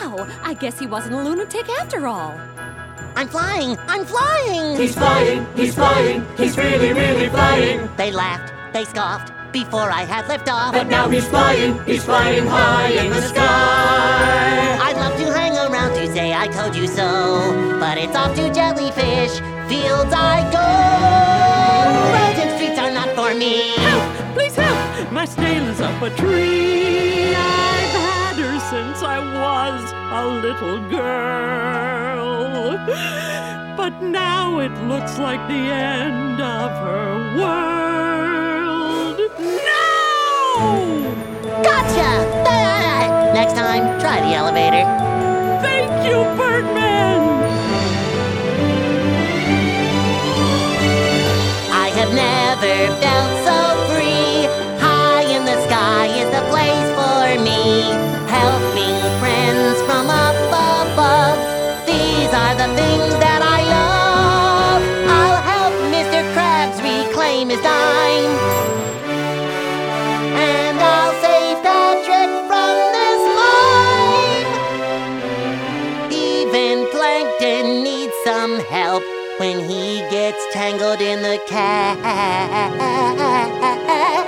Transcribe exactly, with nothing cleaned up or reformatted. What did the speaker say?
Wow, I guess he wasn't a lunatic after all. I'm flying! I'm flying! He's flying, he's flying, he's really, really flying. They laughed, they scoffed, before I had liftoff. But now he's flying, he's flying high in the sky. I'd love to hang around to say I told you so, but it's off to jellyfish fields I go. Roads and streets are not for me. Help! Please help! My snail is up a tree. I've had her since I was a little girl. But now it looks like the end of her world. No! Gotcha! Ah! Next time, try the elevator. Thank you, Birdman! I have never felt so free. High in the sky is the place for me. Helping friends from up above. These are the things that I love. I'll help Mister Krabs reclaim his dime. And I'll save Patrick from this mime. Even Plankton needs some help when he gets tangled in the cat.